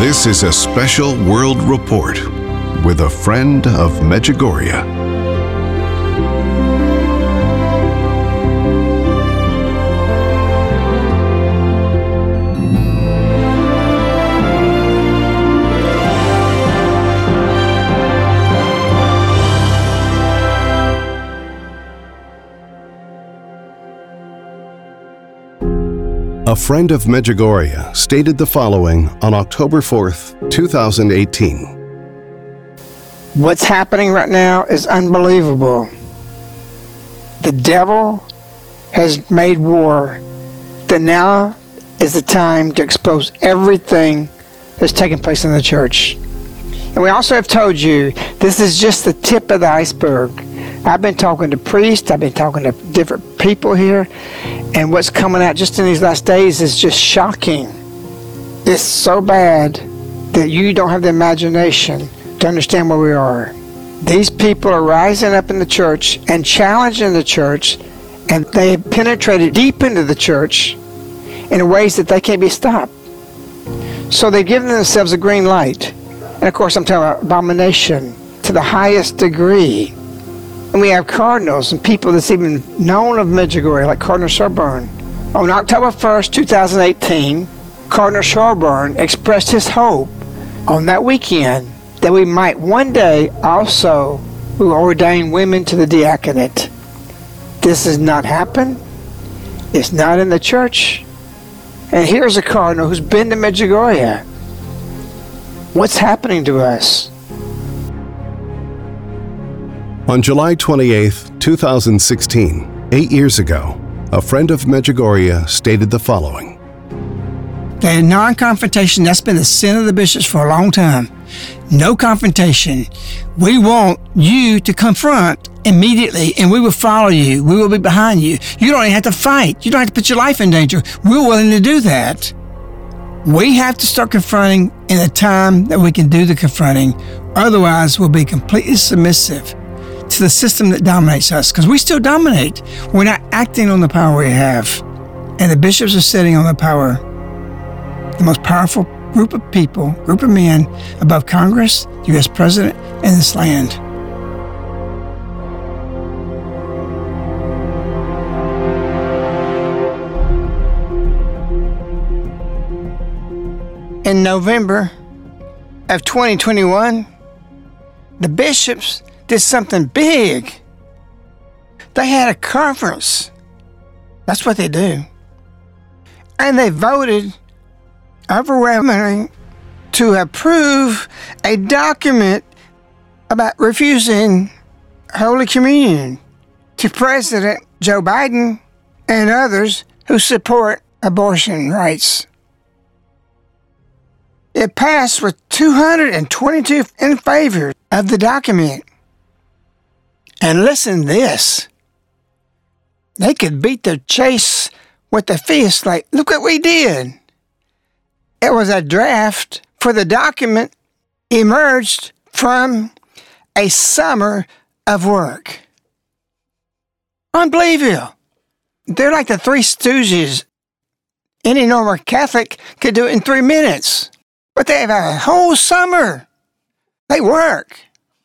This is a special World Report with a friend of Medjugorje. A friend of Medjugorje stated the following on October 4th, 2018. What's happening right now is unbelievable. The devil has made war. That now is the time to expose everything that's taking place in the church. And we also have told you this is just the tip of the iceberg. I've been talking to priests, I've been talking to different people here, and what's coming out just in these last days is just shocking. It's so bad that you don't have the imagination to understand where we are. These people are rising up in the church and challenging the church, and they have penetrated deep into the church in ways that they can't be stopped. So they've given themselves a green light. And of course I'm talking about abomination to the highest degree. And we have cardinals and people that's even known of Medjugorje, like Cardinal Sherborne. On October 1st, 2018, Cardinal Sherborne expressed his hope on that weekend that we might one day also ordain women to the diaconate. This has not happened. It's not in the church. And here's a cardinal who's been to Medjugorje. What's happening to us? On July 28, 2016, 8 years ago, a friend of Medjugorje stated the following. The non-confrontation, that's been the sin of the bishops for a long time. No confrontation. We want you to confront immediately, and we will follow you. We will be behind you. You don't even have to fight. You don't have to put your life in danger. We're willing to do that. We have to start confronting in a time that we can do the confronting. Otherwise, we'll be completely submissive to the system that dominates us, because we still dominate. We're not acting on the power we have. And the bishops are sitting on the power. The most powerful group of people, group of men above Congress, the U.S. President, and this land. In November of 2021, the bishops did something big. They had a conference. That's what they do. And they voted overwhelmingly to approve a document about refusing Holy Communion to President Joe Biden and others who support abortion rights. It passed with 222 in favor of the document. And listen to this. They could beat their chase with the fist like, look what we did. It was a draft for the document emerged from a summer of work. Unbelievable. They're like the Three Stooges. Any normal Catholic could do it in 3 minutes. But they have a whole summer. They work.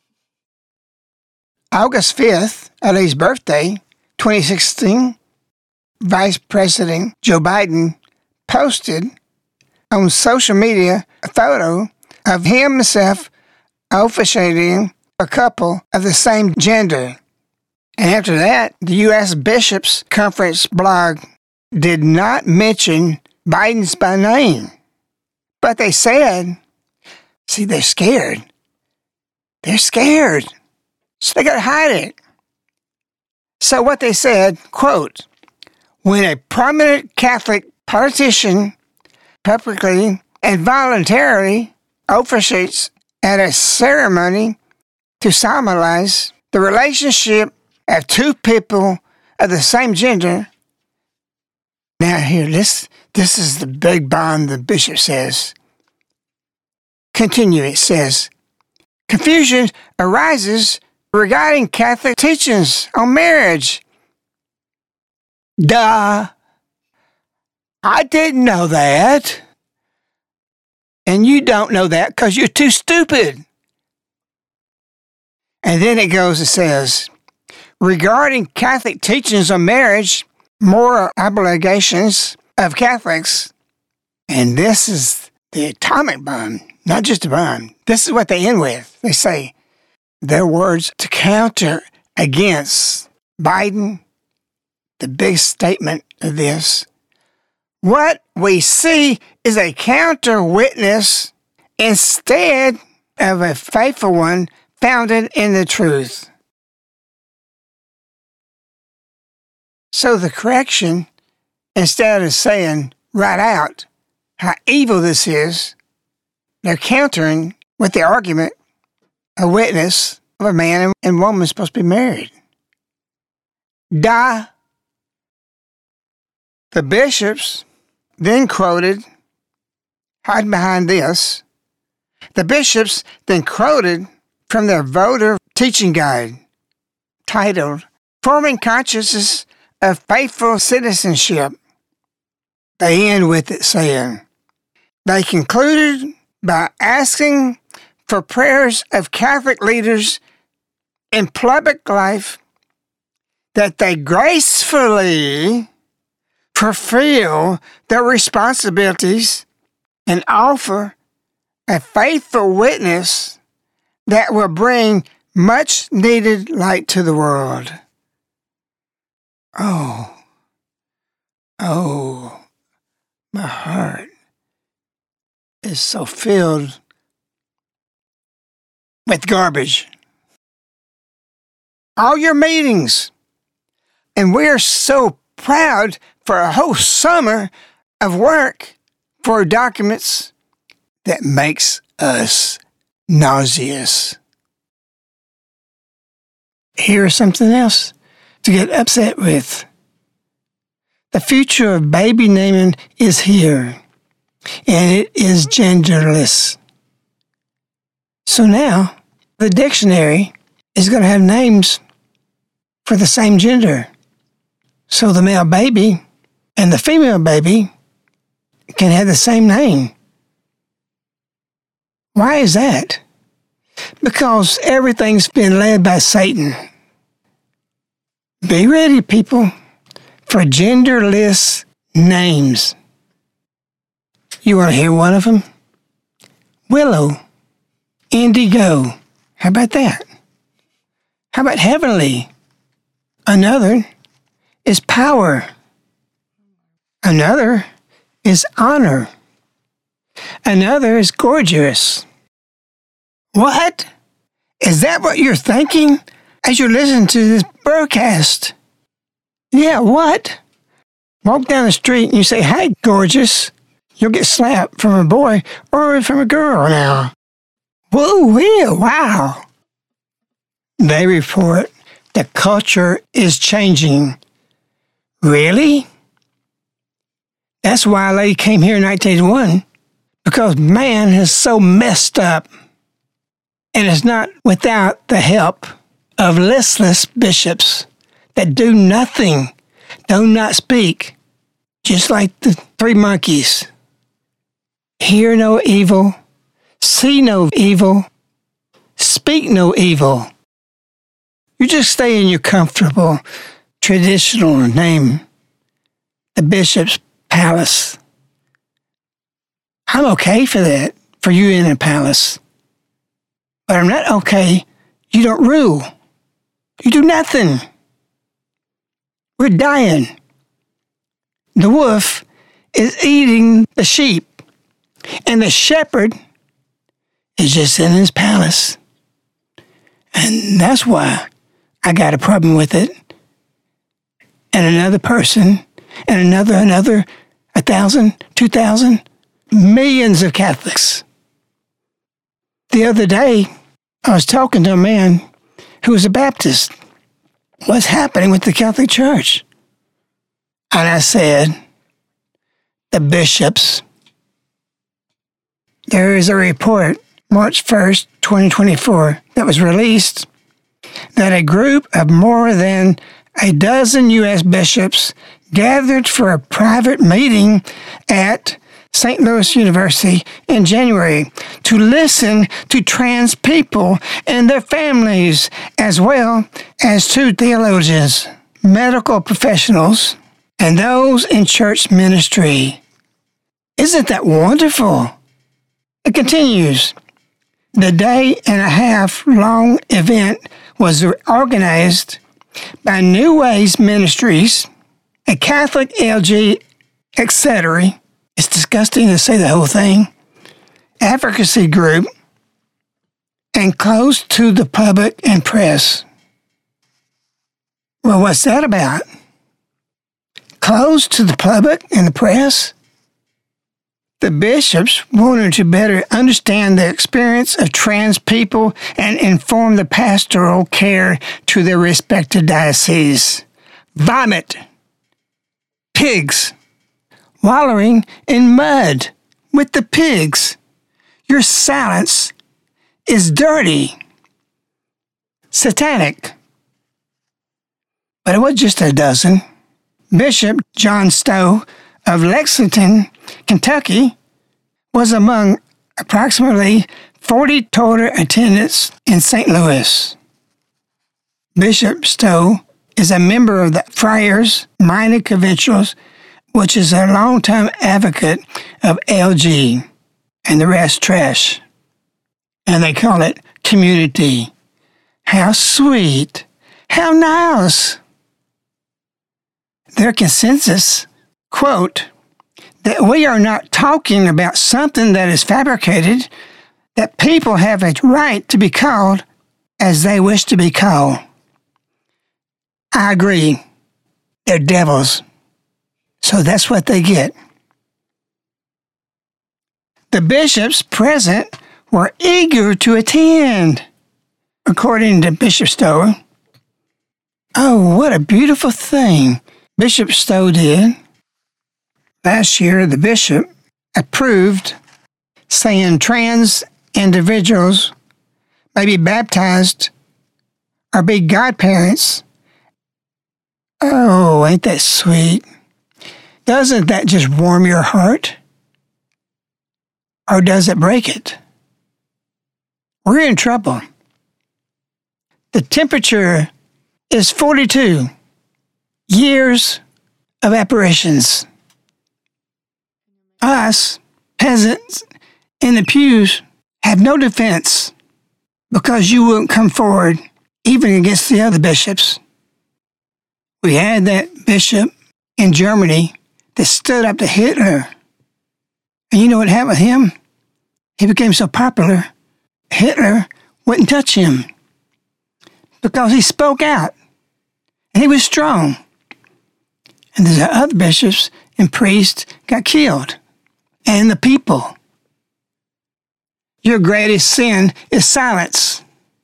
August 5th, Ali's birthday, 2016, Vice President Joe Biden posted on social media a photo of himself officiating a couple of the same gender. And after that, the U.S. Bishops' Conference blog did not mention Biden's by name. But they said, see, they're scared. They're scared. So they got to hide it. So what they said, quote, when a prominent Catholic politician publicly and voluntarily officiates at a ceremony to solemnize the relationship of two people of the same gender. Now here, this is the big bond the bishop says. Continue, it says, confusion arises regarding Catholic teachings on marriage. Duh. I didn't know that. And you don't know that because you're too stupid. And then it goes and says, regarding Catholic teachings on marriage, moral obligations of Catholics, and this is the atomic bomb, not just a bomb. This is what they end with. They say their words to counter against Biden, the big statement of this. What we see is a counter witness instead of a faithful one founded in the truth. So the correction, instead of saying right out how evil this is, they're countering with the argument, a witness of a man and woman supposed to be married. The bishops then quoted, hide behind this, the bishops then quoted from their voter teaching guide titled, Forming Consciences of Faithful Citizenship. They end with it saying, they concluded by asking for prayers of Catholic leaders in public life that they gracefully fulfill their responsibilities and offer a faithful witness that will bring much needed light to the world. Oh, my heart is so filled with garbage. All your meetings, and we're so proud for a whole summer of work for documents that makes us nauseous. Here's something else to get upset with. The future of baby naming is here, and it is genderless. So now, the dictionary is going to have names for the same gender. So the male baby and the female baby can have the same name. Why is that? Because everything's been led by Satan. Be ready, people, for genderless names. You want to hear one of them? Willow. Indigo. How about that? How about heavenly? Another is power. Another is honor. Another is gorgeous. What? Is that what you're thinking as you listen to this broadcast? Yeah, what? Walk down the street and you say, hey, gorgeous. You'll get slapped from a boy or from a girl now. Whoa, wow. They report the culture is changing. Really? That's why a lady came here in 1981, because man is so messed up. And it's not without the help of listless bishops that do nothing, do not speak, just like the three monkeys. Hear no evil, see no evil, speak no evil. You just stay in your comfortable, traditional name, the bishop's palace. I'm okay for that, for you in a palace. But I'm not okay. You don't rule. You do nothing. We're dying. The wolf is eating the sheep, and the shepherd is just in his palace. And that's why I got a problem with it. And another person, and another, 1,000, 2,000, millions of Catholics. The other day, I was talking to a man who was a Baptist. What's happening with the Catholic Church? And I said, the bishops. There is a report, March 1st, 2024, that was released that a group of more than a dozen U.S. bishops gathered for a private meeting at St. Louis University in January to listen to trans people and their families, as well as to theologians, medical professionals, and those in church ministry. Isn't that wonderful? It continues. The day-and-a-half-long event was organized by New Ways Ministries, a Catholic LG, etc. It's disgusting to say the whole thing. Advocacy group, and closed to the public and press. Well, what's that about? Closed to the public and the press? The bishops wanted to better understand the experience of trans people and inform the pastoral care to their respective dioceses. Vomit. Pigs. Wallowing in mud with the pigs. Your silence is dirty. Satanic. But it was just a dozen. Bishop John Stowe of Lexington, Kentucky, was among approximately 40 total attendants in St. Louis. Bishop Stowe is a member of the Friars Minor Conventuals, which is a longtime advocate of LG and the rest trash. And they call it community. How sweet. How nice. Their consensus, quote, that we are not talking about something that is fabricated, that people have a right to be called as they wish to be called. I agree. They're devils. So that's what they get. The bishops present were eager to attend, according to Bishop Stowe. Oh, what a beautiful thing Bishop Stowe did. Last year, the bishop approved saying trans individuals may be baptized or be godparents. Oh, ain't that sweet? Doesn't that just warm your heart? Or does it break it? We're in trouble. The temperature is 42 years of apparitions. Us, peasants in the pews, have no defense because you wouldn't come forward even against the other bishops. We had that bishop in Germany that stood up to Hitler. And you know what happened with him? He became so popular, Hitler wouldn't touch him because he spoke out and he was strong. And the other bishops and priests got killed. And the people. Your greatest sin is silence.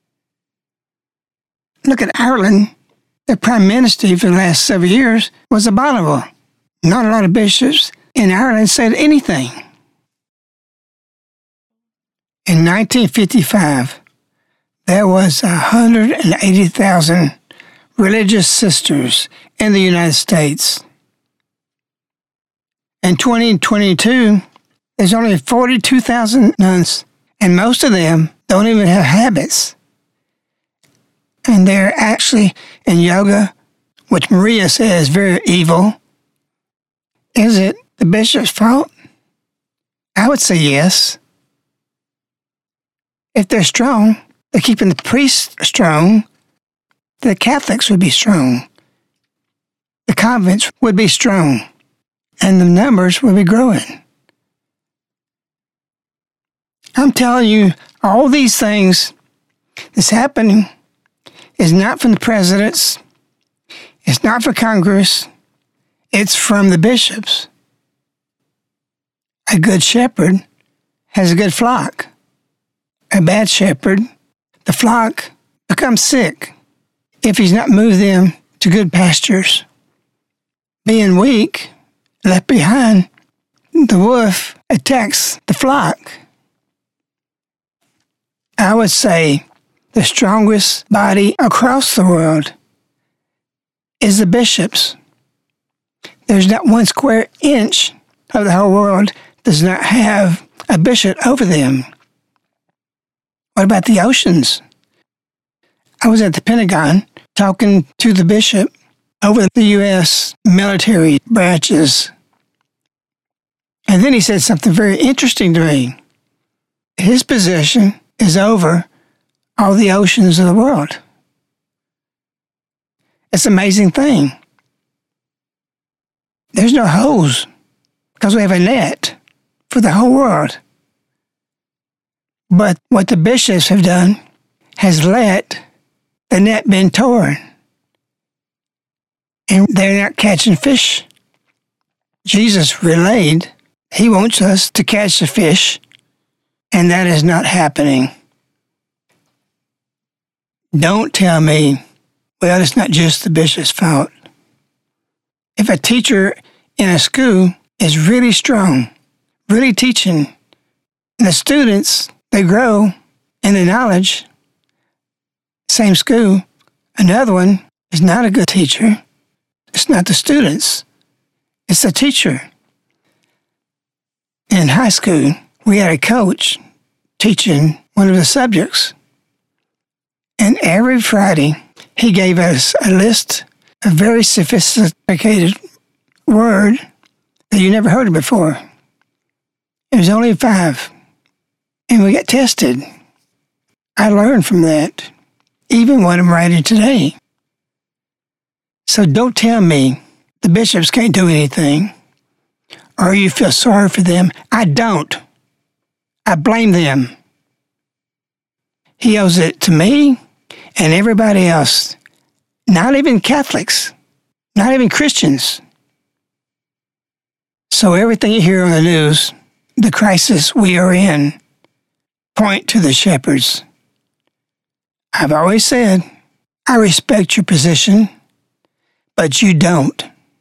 Look at Ireland. Their prime minister for the last several years was abominable. Not a lot of bishops in Ireland said anything. In 1955, there was 180,000 religious sisters in the United States. In 2022, there's only 42,000 nuns, and most of them don't even have habits. And they're actually in yoga, which Maria says is very evil. Is it the bishop's fault? I would say yes. If they're strong, they're keeping the priests strong, the Catholics would be strong. The convents would be strong. And the numbers will be growing. I'm telling you, all these things that's happening is not from the presidents. It's not for Congress. It's from the bishops. A good shepherd has a good flock. A bad shepherd, the flock becomes sick if he's not moved them to good pastures. Being weak, left behind, the wolf attacks the flock. I would say the strongest body across the world is the bishops. There's not 1 square inch of the whole world does not have a bishop over them. What about the oceans? I was at the Pentagon talking to the bishop over the U.S. military branches. And then he said something very interesting to me. His position is over all the oceans of the world. It's an amazing thing. There's no holes because we have a net for the whole world. But what the bishops have done has let the net been torn. And they're not catching fish. Jesus relayed, he wants us to catch the fish, and that is not happening. Don't tell me, well, it's not just the bishop's fault. If a teacher in a school is really strong, really teaching, and the students, they grow in the knowledge, same school, another one is not a good teacher. It's not the students, it's the teacher. In high school, we had a coach teaching one of the subjects. And every Friday, he gave us a list of very sophisticated word that you never heard of before. It was only 5. And we got tested. I learned from that, even what I'm writing today. So don't tell me the bishops can't do anything or you feel sorry for them. I don't. I blame them. He owes it to me and everybody else, not even Catholics, not even Christians. So everything you hear on the news, the crisis we are in, point to the shepherds. I've always said, I respect your position, but you don't.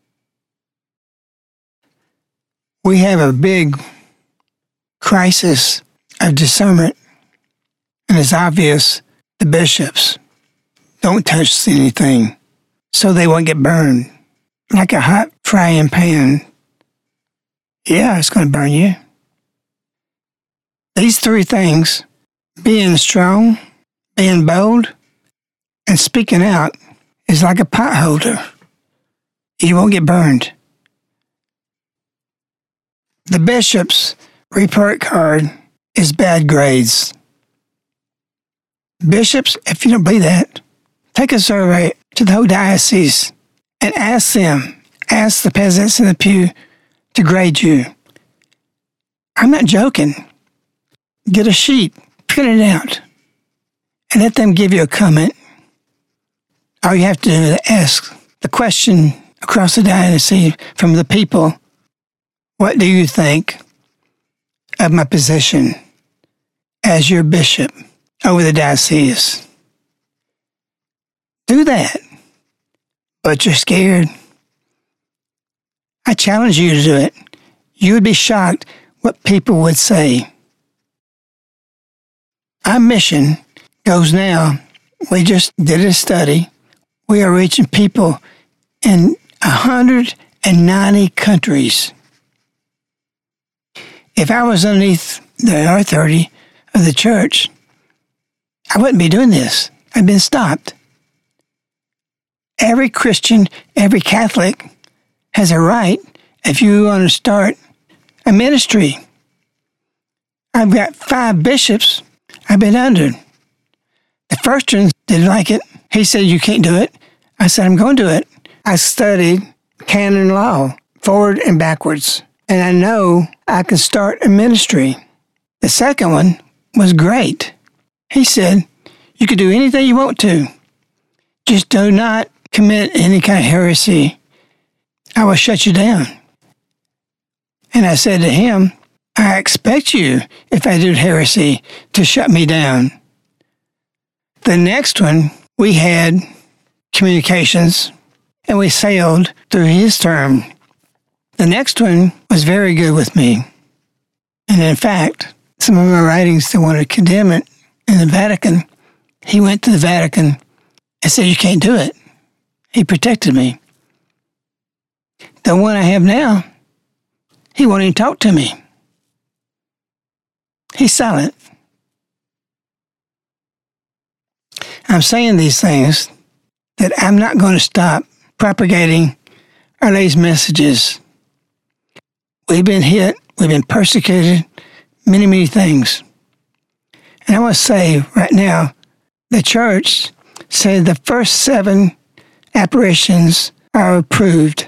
We have a big crisis of discernment, and it's obvious the bishops don't touch anything so they won't get burned like a hot frying pan. Yeah, it's going to burn you. These 3 things, being strong, being bold, and speaking out, is like a pot holder. You won't get burned. The bishop's report card is bad grades. Bishops, if you don't believe that, take a survey to the whole diocese and ask the peasants in the pew to grade you. I'm not joking. Get a sheet, print it out, and let them give you a comment. All you have to do is ask the question across the diocese from the people, what do you think of my position as your bishop over the diocese? Do that. But you're scared. I challenge you to do it. You would be shocked what people would say. Our mission goes now. We just did a study. We are reaching people in 190 countries. If I was underneath the authority of the church, I wouldn't be doing this. I've been stopped. Every Christian, every Catholic has a right if you want to start a ministry. I've got 5 bishops I've been under. The first one didn't like it. He said, you can't do it. I said, I'm going to do it. I studied canon law, forward and backwards, and I know I can start a ministry. The second one was great. He said, you can do anything you want to. Just do not commit any kind of heresy. I will shut you down. And I said to him, I expect you, if I do heresy, to shut me down. The next one, we had communications, and we sailed through his term. The next one was very good with me. And in fact, some of my writings, they wanted to condemn it in the Vatican. He went to the Vatican and said, you can't do it. He protected me. The one I have now, he won't even talk to me. He's silent. I'm saying these things that I'm not going to stop propagating Our Lady's messages. We've been hit, we've been persecuted, many, many things. And I want to say right now, the church said the first 7 apparitions are approved.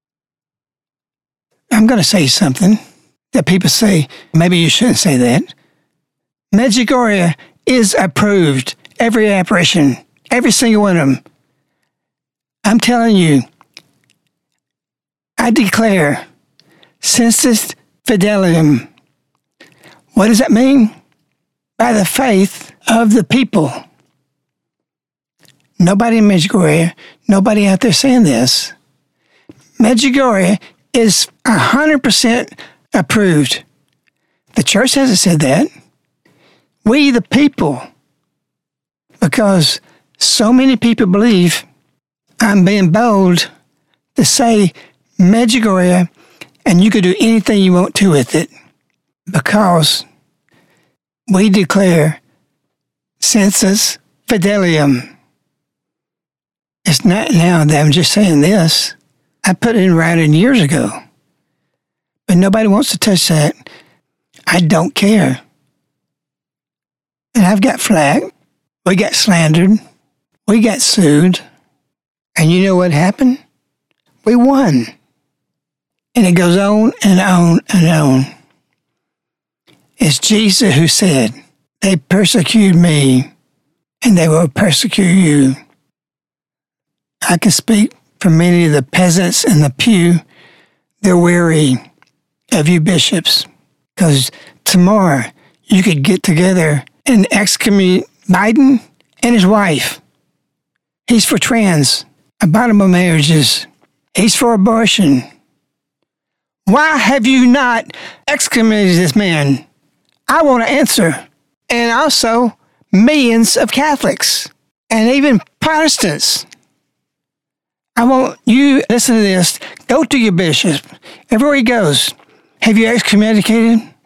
I'm going to say something that people say, maybe you shouldn't say that. Medjugorje is approved. Every apparition, every single one of them. I'm telling you, I declare sensus fidelium. What does that mean? By the faith of the people. Nobody in Medjugorje, nobody out there saying this. Medjugorje is 100% approved. The church hasn't said that. We, the people, because so many people believe, I'm being bold to say Medjugorje, and you could do anything you want to with it, because we declare sensus fidelium. It's not now that I'm just saying this. I put it in writing years ago. But nobody wants to touch that. I don't care. And I've got flack. We got slandered. We got sued. And you know what happened? We won. And it goes on and on and on. It's Jesus who said, they persecute me, and they will persecute you. I can speak for many of the peasants in the pew. They're weary of you bishops, because tomorrow you could get together and excommunicate Biden and his wife. He's for trans, abominable marriages. He's for abortion. Why have you not excommunicated this man? I want to answer. And also millions of Catholics and even Protestants. I want you, listen to this, go to your bishop, everywhere he goes. Have you excommunicated him?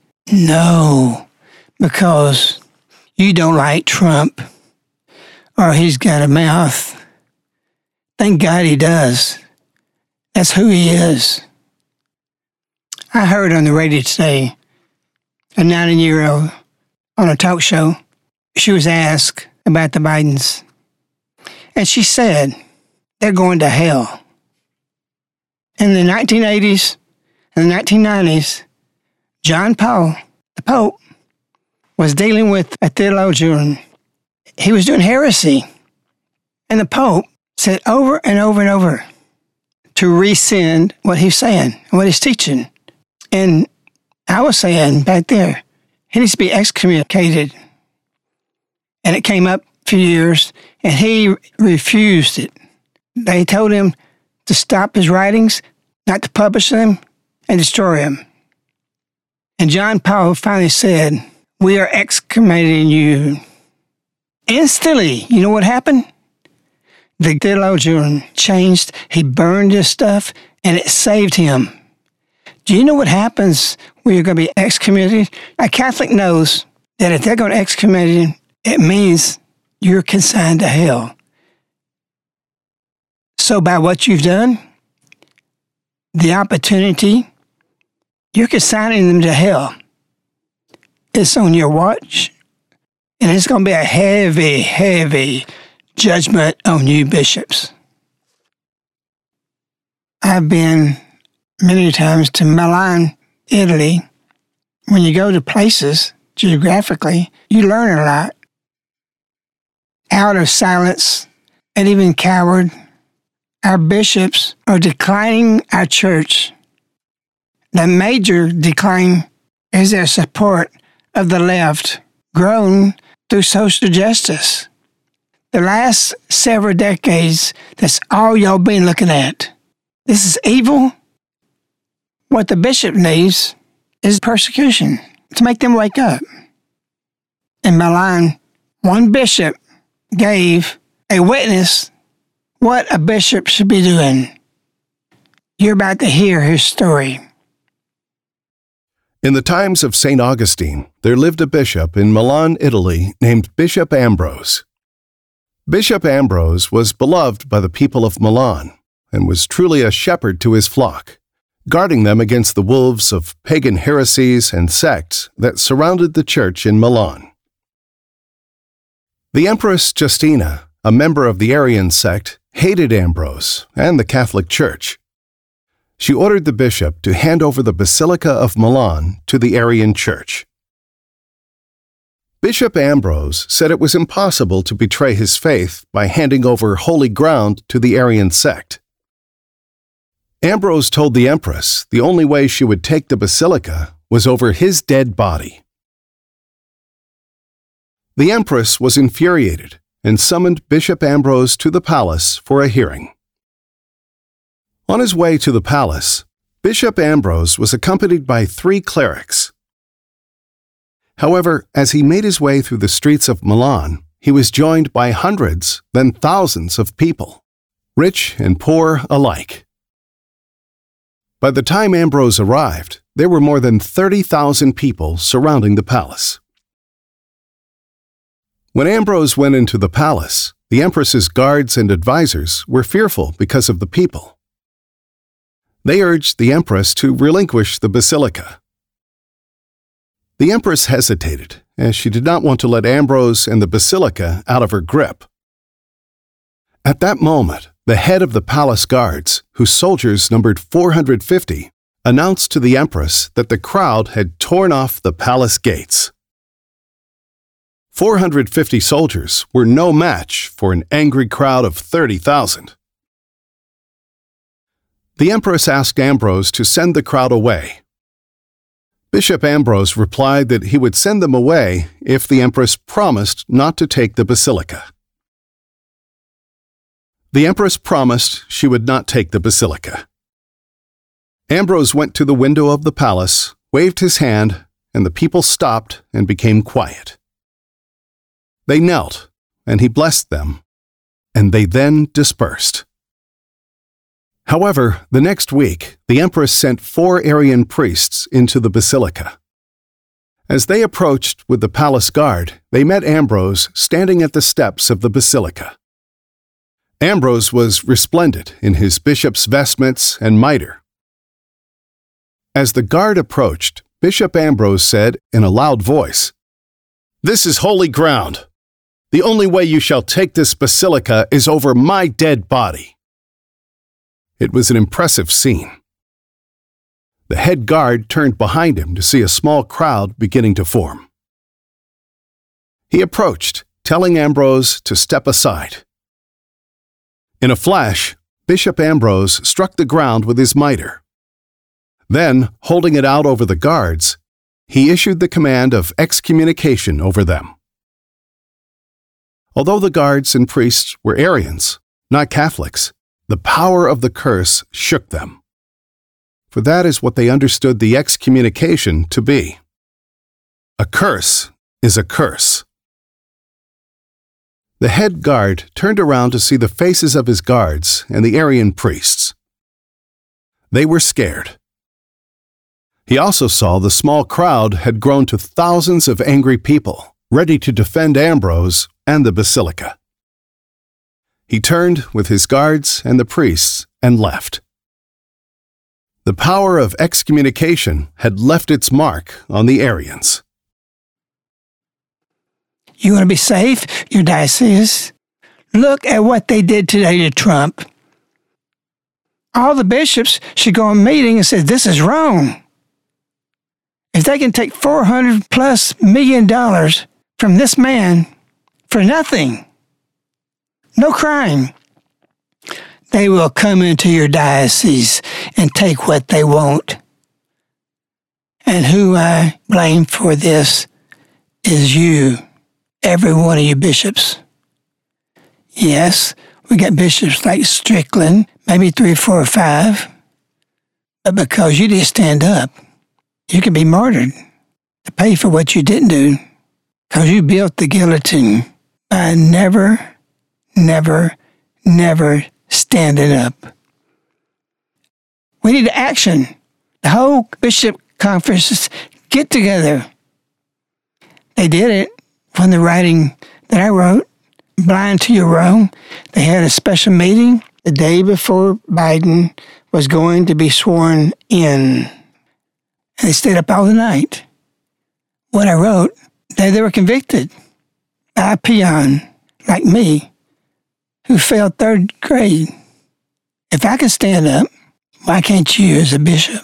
No, because you don't like Trump, or he's got a mouth. Thank God he does. That's who he is. I heard on the radio today, a 90-year-old on a talk show, she was asked about the Bidens, and she said, they're going to hell. In the 1980s and the 1990s, John Paul, the Pope, was dealing with a theologian. He was doing heresy. And the Pope said over and over and over to rescind what he's saying, what he's teaching. And I was saying back there, he needs to be excommunicated. And it came up for years, and he refused it. They told him to stop his writings, not to publish them, and destroy them. And John Paul finally said, we are excommunicating you. Instantly, you know what happened? The theologian changed. He burned his stuff, and it saved him. Do you know what happens when you're going to be excommunicated? A Catholic knows that if they're going to excommunicate him, it means you're consigned to hell. So by what you've done, the opportunity, you're consigning them to hell. It's on your watch, and it's going to be a heavy, heavy judgment on you bishops. I've been many times to Milan, Italy. When you go to places, geographically, you learn a lot. Out of silence and even coward, our bishops are declining our church. The major decline is their support of the left, grown through social justice. The last several decades, that's all y'all been looking at. This is evil. What the bishop needs is persecution to make them wake up. In Milan, one bishop gave a witness what a bishop should be doing. You're about to hear his story. In the times of St. Augustine, there lived a bishop in Milan, Italy, named Bishop Ambrose. Bishop Ambrose was beloved by the people of Milan and was truly a shepherd to his flock, guarding them against the wolves of pagan heresies and sects that surrounded the church in Milan. The Empress Justina, a member of the Arian sect, hated Ambrose and the Catholic Church. She ordered the bishop to hand over the Basilica of Milan to the Arian Church. Bishop Ambrose said it was impossible to betray his faith by handing over holy ground to the Arian sect. Ambrose told the Empress the only way she would take the basilica was over his dead body. The Empress was infuriated and summoned Bishop Ambrose to the palace for a hearing. On his way to the palace, Bishop Ambrose was accompanied by 3 clerics. However, as he made his way through the streets of Milan, he was joined by hundreds, then thousands of people, rich and poor alike. By the time Ambrose arrived, there were more than 30,000 people surrounding the palace. When Ambrose went into the palace, the Empress's guards and advisors were fearful because of the people. They urged the Empress to relinquish the basilica. The Empress hesitated, as she did not want to let Ambrose and the basilica out of her grip. At that moment, the head of the palace guards, whose soldiers numbered 450, announced to the Empress that the crowd had torn off the palace gates. 450 soldiers were no match for an angry crowd of 30,000. The Empress asked Ambrose to send the crowd away. Bishop Ambrose replied that he would send them away if the Empress promised not to take the basilica. The Empress promised she would not take the basilica. Ambrose went to the window of the palace, waved his hand, and the people stopped and became quiet. They knelt, and he blessed them, and they then dispersed. However, the next week, the Empress sent 4 Arian priests into the basilica. As they approached with the palace guard, they met Ambrose standing at the steps of the basilica. Ambrose was resplendent in his bishop's vestments and mitre. As the guard approached, Bishop Ambrose said in a loud voice, "This is holy ground. The only way you shall take this basilica is over my dead body." It was an impressive scene. The head guard turned behind him to see a small crowd beginning to form. He approached, telling Ambrose to step aside. In a flash, Bishop Ambrose struck the ground with his mitre. Then, holding it out over the guards, he issued the command of excommunication over them. Although the guards and priests were Arians, not Catholics, the power of the curse shook them. For that is what they understood the excommunication to be. A curse is a curse. The head guard turned around to see the faces of his guards and the Arian priests. They were scared. He also saw the small crowd had grown to thousands of angry people, ready to defend Ambrose and the basilica. He turned with his guards and the priests and left. The power of excommunication had left its mark on the Arians. You want to be safe, your diocese? Look at what they did today to Trump. All the bishops should go in a meeting and say, this is wrong. If they can take $400+ million from this man for nothing, no crime, they will come into your diocese and take what they want. And who I blame for this is you, every one of you bishops. Yes, we got bishops like Strickland, maybe 3, 4, or 5, but because you didn't stand up, you can be martyred to pay for what you didn't do, because you built the guillotine by never standing up. We need action. The whole bishop conference get together. They did it from the writing that I wrote, Blind to Your Wrong. They had a special meeting the day before Biden was going to be sworn in. And they stayed up all the night. What I wrote, they were convicted by a peon like me who failed third grade. If I can stand up, why can't you as a bishop?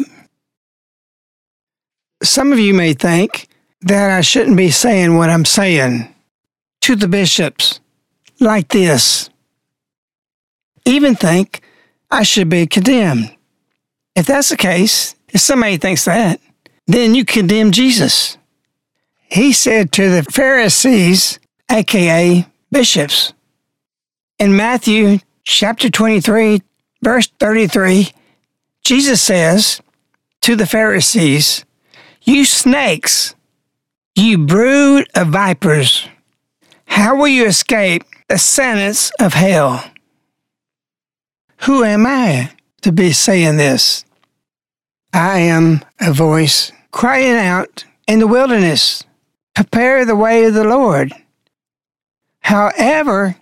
Some of you may think that I shouldn't be saying what I'm saying to the bishops like this. Even think I should be condemned. If that's the case, if somebody thinks that, then you condemn Jesus. He said to the Pharisees, aka bishops, in Matthew chapter 23, verse 33, Jesus says to the Pharisees, "You snakes, you brood of vipers, how will you escape the sentence of hell?" Who am I to be saying this? I am a voice crying out in the wilderness, "Prepare the way of the Lord." However,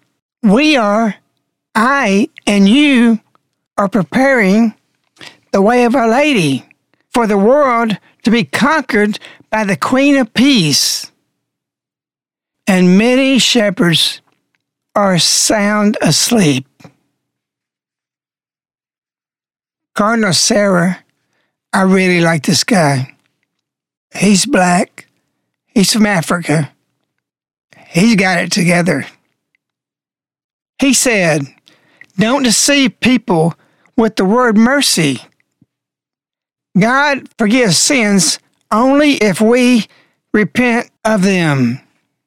I and you are preparing the way of Our Lady for the world to be conquered by the Queen of Peace. And many shepherds are sound asleep. Cardinal Sarah, I really like this guy. He's black. He's from Africa. He's got it together. He said, "Don't deceive people with the word mercy. God forgives sins only if we repent of them."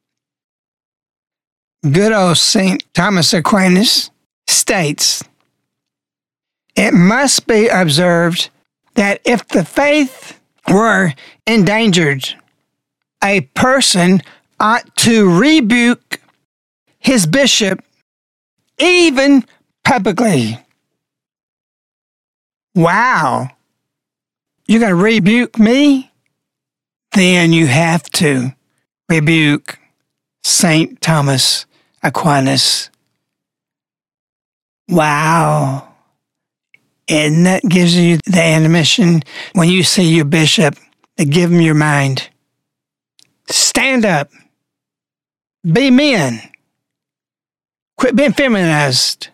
Good old St. Thomas Aquinas states, "It must be observed that if the faith were endangered, a person ought to rebuke his bishop even publicly." Wow. You're going to rebuke me? Then you have to rebuke St. Thomas Aquinas. Wow. And that gives you the animation when you see your bishop to give him your mind. Stand up. Be men. Quit being feminized.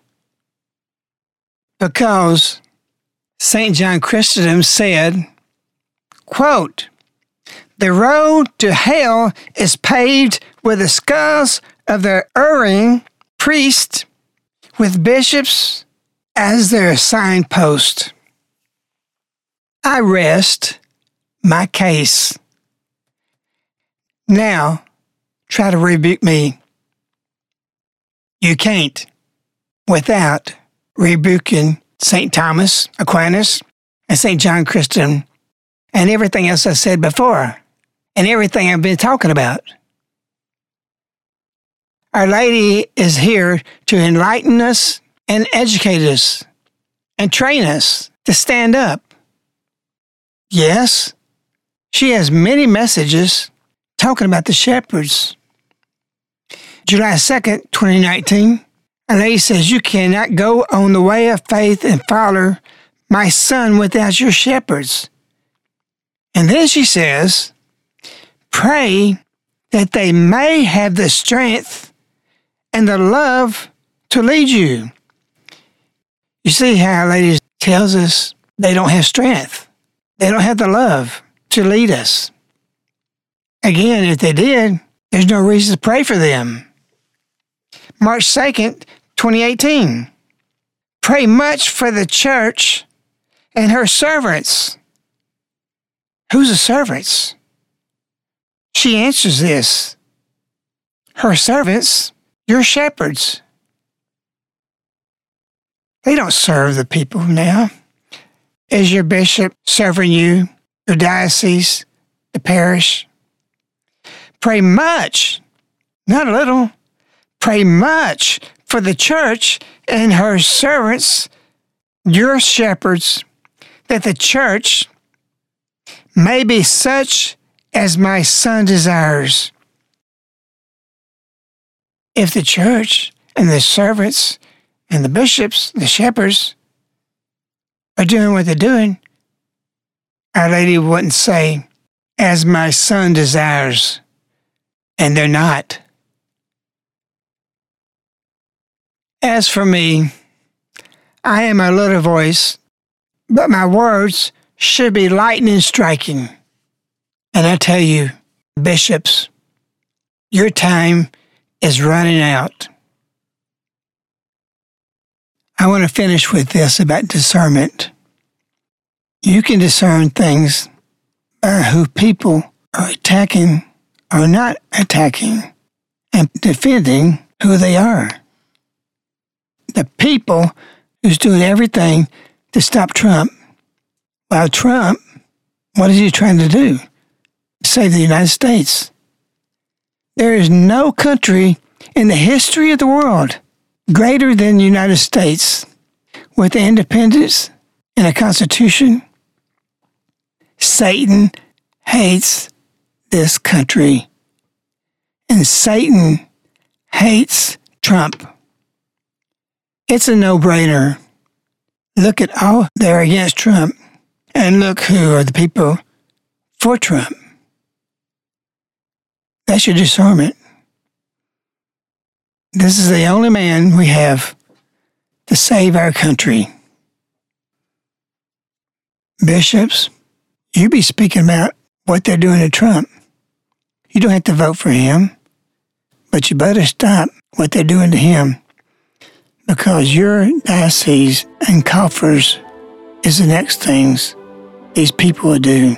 Because St. John Chrysostom said, quote, "The road to hell is paved with the skulls of the erring priests with bishops as their signpost." I rest my case. Now, try to rebuke me. You can't without rebuking St. Thomas Aquinas and St. John Chrysostom and everything else I said before and everything I've been talking about. Our Lady is here to enlighten us and educate us and train us to stand up. Yes, she has many messages talking about the shepherds. July 2nd, 2019, Our Lady says, "You cannot go on the way of faith and follow my son without your shepherds." And then she says, "Pray that they may have the strength and the love to lead you." You see how Our Lady tells us they don't have strength. They don't have the love to lead us. Again, if they did, there's no reason to pray for them. March 2nd, 2018. Pray much for the church and her servants. Who's the servants? She answers this. Her servants, your shepherds. They don't serve the people now. Is your bishop serving you, your diocese, the parish? Pray much, not a little. Pray much for the church and her servants, your shepherds, that the church may be such as my Son desires. If the church and the servants and the bishops, the shepherds, are doing what they're doing, Our Lady wouldn't say, as my Son desires, and they're not. As for me, I am a little voice, but my words should be lightning striking. And I tell you, bishops, your time is running out. I want to finish with this about discernment. You can discern things by who people are attacking or not attacking and defending who they are. The people who's doing everything to stop Trump. While Trump, what is he trying to do? Save the United States. There is no country in the history of the world greater than the United States with independence and a constitution. Satan hates this country, and Satan hates Trump. It's a no-brainer. Look at all they're against Trump, and look who are the people for Trump. That's your discernment. This is the only man we have to save our country. Bishops, you be speaking about what they're doing to Trump. You don't have to vote for him, but you better stop what they're doing to him, because your diocese and coffers is the next things these people will do.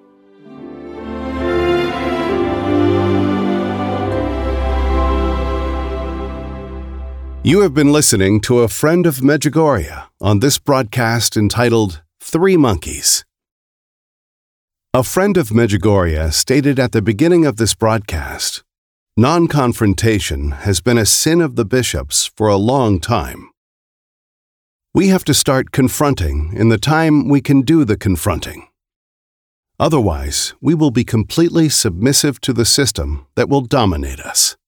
You have been listening to A Friend of Medjugorje on this broadcast entitled Three Monkeys. A Friend of Medjugorje stated at the beginning of this broadcast, non-confrontation has been a sin of the bishops for a long time. We have to start confronting in the time we can do the confronting. Otherwise, we will be completely submissive to the system that will dominate us.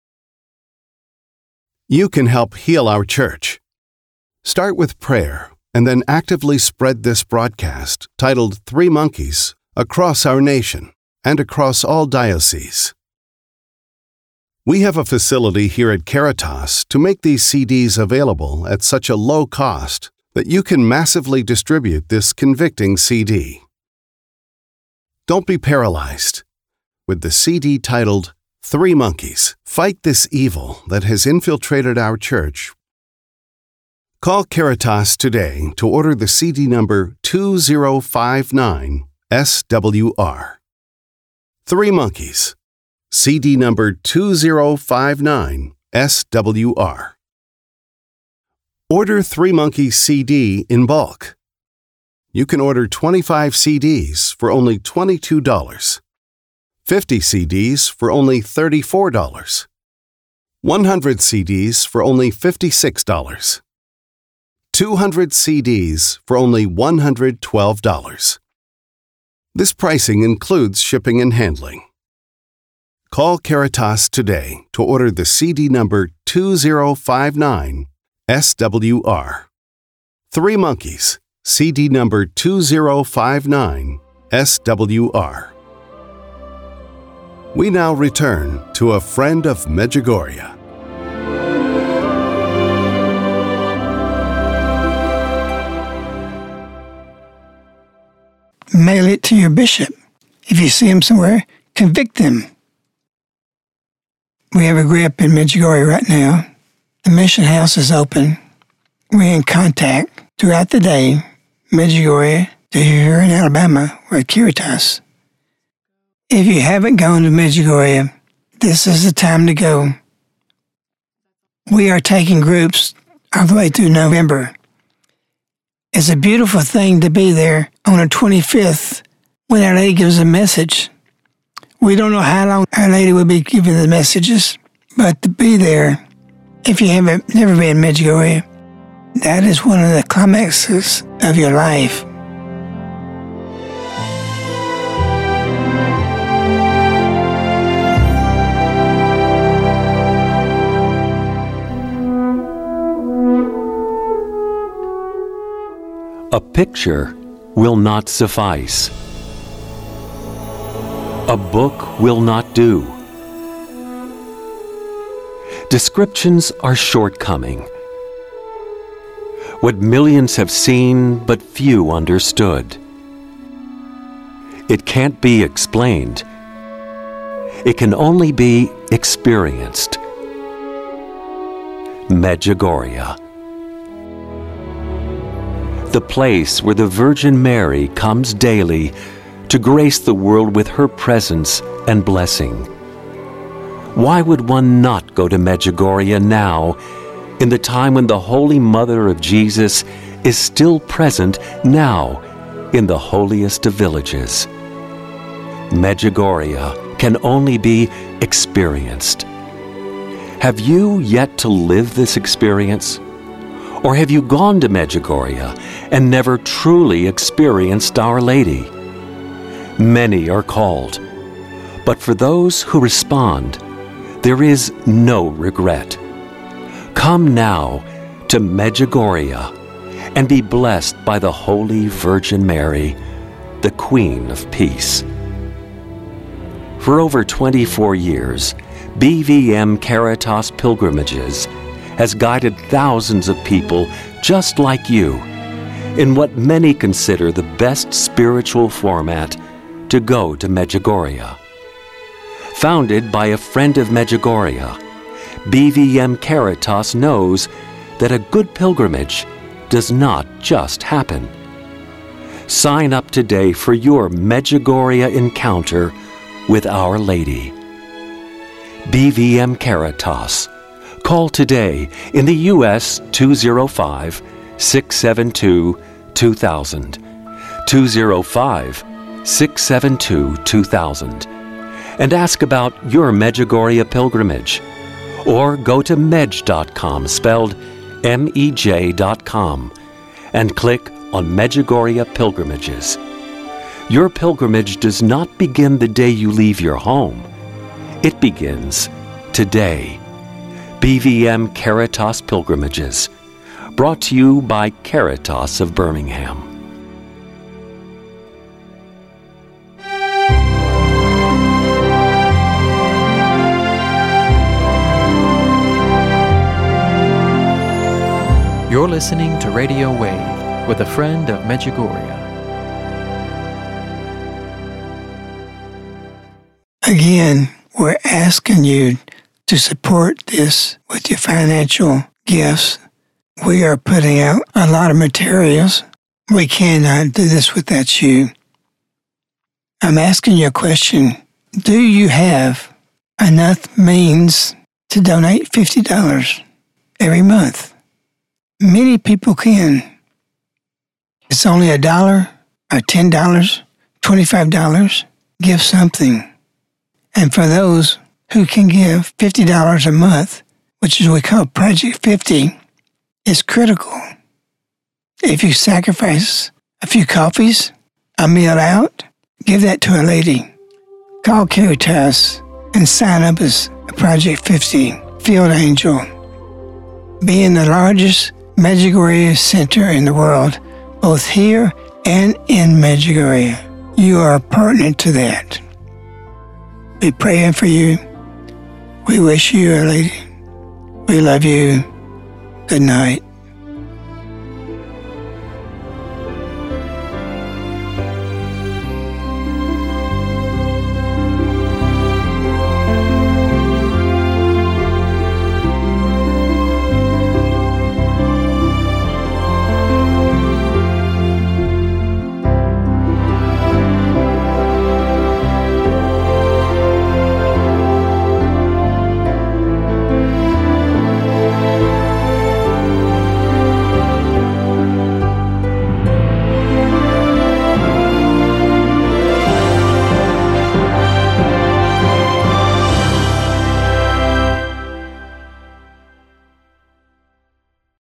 You can help heal our church. Start with prayer and then actively spread this broadcast titled Three Monkeys across our nation and across all dioceses. We have a facility here at Caritas to make these CDs available at such a low cost that you can massively distribute this convicting CD. Don't be paralyzed. With the CD titled Three Monkeys, Fight This Evil That Has Infiltrated Our Church. Call Caritas today to order the CD number 2059 SWR. Three Monkeys, CD number 2059 SWR. Order Three Monkeys CD in bulk. You can order 25 CDs for only $22. 50 CDs for only $34. 100 CDs for only $56. 200 CDs for only $112. This pricing includes shipping and handling. Call Caritas today to order the CD number 2059 SWR. Three Monkeys, CD number 2059 SWR. We now return to A Friend of Medjugorje. Mail it to your bishop. If you see him somewhere, convict them. We have a group in Medjugorje right now. The mission house is open. We're in contact throughout the day, Medjugorje to here in Alabama, we're at Caritas. If you haven't gone to Medjugorje, this is the time to go. We are taking groups all the way through November. It's a beautiful thing to be there on the 25th when Our Lady gives a message. We don't know how long Our Lady will be giving the messages, but to be there, if you haven't never been in Medjugorje, that is one of the climaxes of your life. A picture will not suffice. A book will not do. Descriptions are shortcoming. What millions have seen but few understood. It can't be explained. It can only be experienced. Medjugorje. The place where the Virgin Mary comes daily to grace the world with her presence and blessing. Why would one not go to Medjugorje now, in the time when the Holy Mother of Jesus is still present now in the holiest of villages? Medjugorje can only be experienced. Have you yet to live this experience? Or have you gone to Medjugorje and never truly experienced Our Lady? Many are called, but for those who respond, there is no regret. Come now to Medjugorje and be blessed by the Holy Virgin Mary, the Queen of Peace. For over 24 years, BVM Caritas Pilgrimages has guided thousands of people just like you in what many consider the best spiritual format to go to Medjugorje. Founded by a friend of Medjugorje, BVM Caritas knows that a good pilgrimage does not just happen. Sign up today for your Medjugorje encounter with Our Lady. BVM Caritas. Call today in the U.S. 205-672-2000, 205-672-2000, and ask about your Medjugorje pilgrimage. Or go to medj.com, spelled MEJ.com, and click on Medjugorje Pilgrimages. Your pilgrimage does not begin the day you leave your home. It begins today. BVM Caritas Pilgrimages, brought to you by Caritas of Birmingham. You're listening to Radio Wave with a friend of Medjugorje. Again, we're asking you to support this with your financial gifts. We are putting out a lot of materials. We cannot do this without you. I'm asking you a question. Do you have enough means to donate $50 every month? Many people can. It's only $1 or $10, $25. Give something. And for those who can give $50 a month, which is what we call Project 50, is critical. If you sacrifice a few coffees, a meal out, give that to a lady. Call Caritas and sign up as a Project 50 Field Angel. Being the largest Medjugorje center in the world, both here and in Medjugorje, you are pertinent to that. We're praying for you. We wish you, Our Lady. We love you. Good night.